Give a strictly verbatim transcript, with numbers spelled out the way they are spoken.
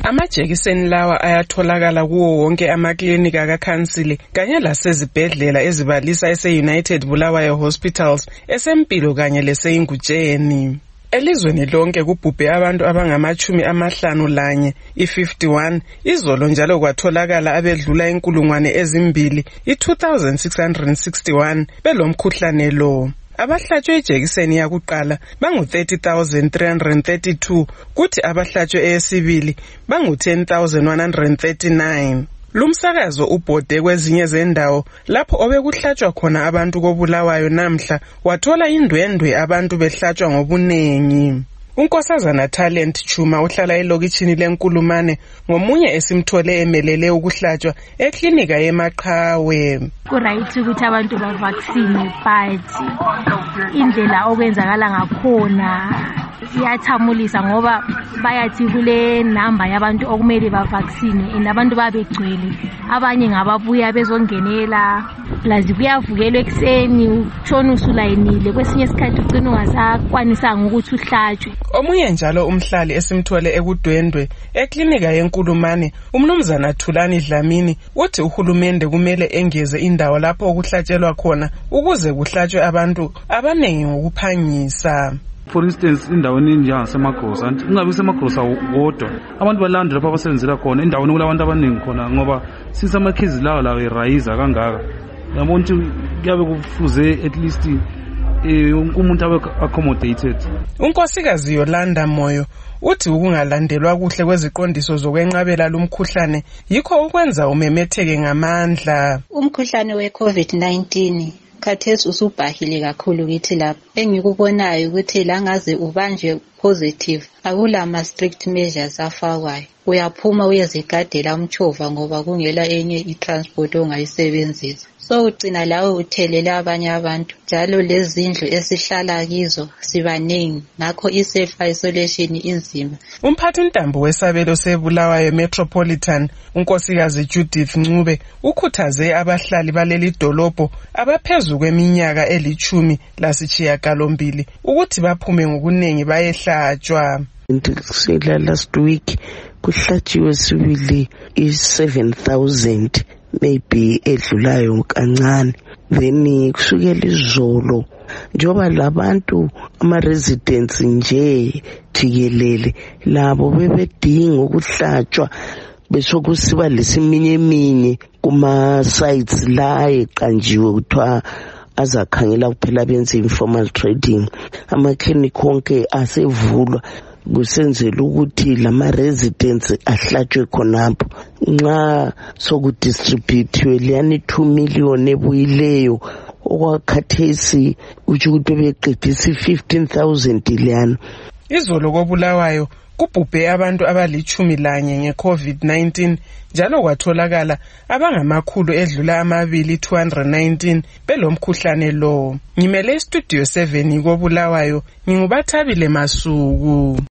Amajekiseni lawa ayatholakala kuwo wonke amaklinika kakhansili kanye lasezibhedlela ezibalisa ese-United Bulawayo Hospitals, esempilo kanye leseyingutsheni. Elizweni lonke kubhubhe abantu abangamachumi amahlanu lanye, i-fifty-one, izolo njalo kwatholakala abedlula inkulungwane ezimbili, i-two thousand six hundred sixty-one, belomkhuhlane lo. Abahlatshwe ijekiseni yakuqala bangu thirty thousand three hundred thirty-two, kuthi abahlatshwe eyesibili bangu ten thousand one hundred thirty-nine. Lumsakazo ubhode kwezinye zendawo lapho obekuhlatshwa khona abantu koBulawayo namhla wathola indwendwe abantu behlatshwa ngobunengi. Unkosazana Talent Chuma uhlala elokitshini leNkulumane ngomunye esimthole emelele ukuhlatshwa eklinika yeMaqhawe. Kuright ukuthi abantu ba vaccine but indlela okwenzakala ngakhona iyathamulisa ngoba bayathi kule number yabantu okumele ba vaccine inabantu babegcwele, abanye ngababuya bezongenela plazi kuyavukelwa ekseni utshona usulayinile, kwesinye isikhathi ugcina ungasakwanisanga ukuthi uhlatshwe. Omunye njalo umhlali esimthole ekudwendwe eklinika yeNkulumane, umnumzana Thulani Dlamini, uthi uhulumende kumele engeze indawo lapho okuhlatshelwa khona ukuze kuhlatshwe abantu abanengi ngokuphangisa. For instance, indaweni enjengasemaGrosa, ingabe semaGrosa wodwa abantu balanda lapho abasebenzela khona, indaweni kulabantu abaningi khona ngoba since amakhizi lawo lawo erayiza kangaka, yabona ukuthi kuyabe kufuze at least umuntu abe accommodated. Unkosikazi Yolanda Moyo uthi ukungalandelwa kuhle kweziqondiso zokwenqabela lumkhuhlane yikho ukwenza umemetheke ngamandla. Umkhuhlane we-COVID nineteen khathesi usubhahile kakhulu kithi lapha. Engikubonayo ukuthi la ngaze ubanjwe positive akula ama strict measures afakwayo. Uyaphuma uyezigadela umchova ngoba kungela enye i-transport ongayisebenzisa. So ugcina lawe uthelela abanye abantu. Njalo lezindlu esihlala kizo sibaningi, ngakho i-self isolation inzima. Umphathi Ntambo wesabelo seBulawayo Metropolitan, unkosikazi Judith Ncube, ukhuthaze abahlali baleli dolobho abaphezu kweminyaka elichumi lasitshiyagalombili ukuthi baphume ngokunengi bayehlatshwa. Last week kuhlatshiwe sibili i-seven thousand maybe edlulayo kancane, then kusukela izolo njoba labantu ama-residents nje jikelele labo bebedinga ukuhlatshwa besokusiba lesiminye eminye kuma-sites la eqanjiwe kuthiwa azakhangela kuphela benze informal trading. Amaklinikhi onke asevulwa kusenzela ukuthi lama-residents ahlatshwe khonapho. Nxa sokudistributhiwe liyani two million ebuyileyo okwakhathesi utsho ukuthi bebeqedisa fifteen thousand liyana. Izolo koBulawayo kubhubhe abantu abalichumi lanye nge-COVID nineteen njalo kwatholakala abangamakhulu edlula amabili two hundred nineteen belomkhuhlane lo. Ngimele istudio seven koBulawayo, nginguBathabile Masuku.